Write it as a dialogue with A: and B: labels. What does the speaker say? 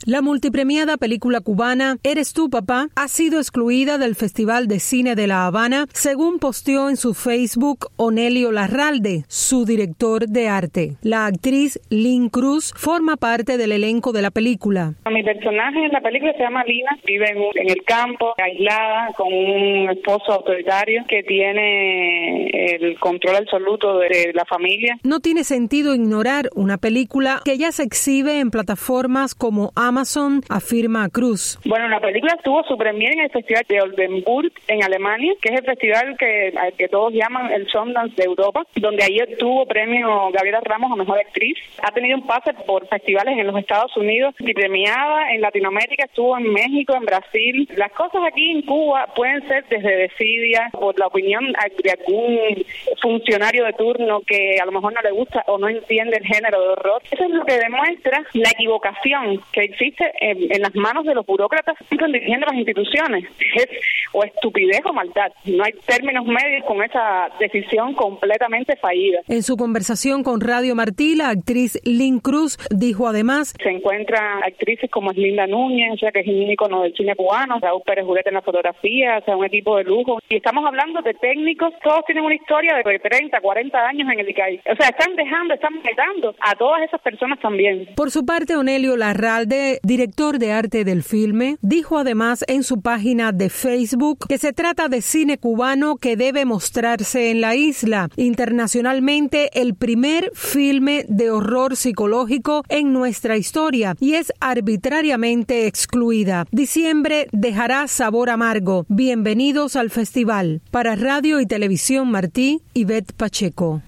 A: La multipremiada película cubana Eres tú, papá ha sido excluida del Festival de Cine de La Habana, según posteó en su Facebook Onelio Larralde, su director de arte. La actriz Lynn Cruz forma parte del elenco de la película.
B: Mi personaje en la película se llama Lina, vive en el campo, aislada, con un esposo autoritario que tiene el control absoluto de la familia.
A: No tiene sentido ignorar una película que ya se exhibe en plataformas como Amazon, afirma Cruz.
B: Bueno, la película tuvo su premiere en el Festival de Oldenburg, en Alemania, que es el festival que todos llaman el Sundance de Europa, donde ayer tuvo premio Gabriela Ramos a Mejor Actriz. Ha tenido un pase por festivales en los Estados Unidos y premiada en Latinoamérica, estuvo en México, en Brasil. Las cosas aquí en Cuba pueden ser desde desidia, por la opinión de algún funcionario de turno que a lo mejor no le gusta o no entiende el género de horror. Eso es lo que demuestra la equivocación que existe en las manos de los burócratas dirigiendo las instituciones. Es o estupidez o maldad. No hay términos medios con esa decisión completamente fallida.
A: En su conversación con Radio Martí, la actriz Lynn Cruz dijo además:
B: se encuentran actrices como Linda Núñez, que es un ícono del cine cubano, Raúl Pérez Juguete en la fotografía, un equipo de lujo. Y estamos hablando de técnicos, todos tienen una historia de 30, 40 años en el ICAI. Están matando a todas esas personas también.
A: Por su parte, Onelio Larralde, director de arte del filme, dijo además en su página de Facebook que se trata de cine cubano que debe mostrarse en la isla. Internacionalmente, el primer filme de horror psicológico en nuestra historia y es arbitrariamente excluida. Diciembre dejará sabor amargo. Bienvenidos al festival. Para Radio y Televisión Martí, Ivette Pacheco.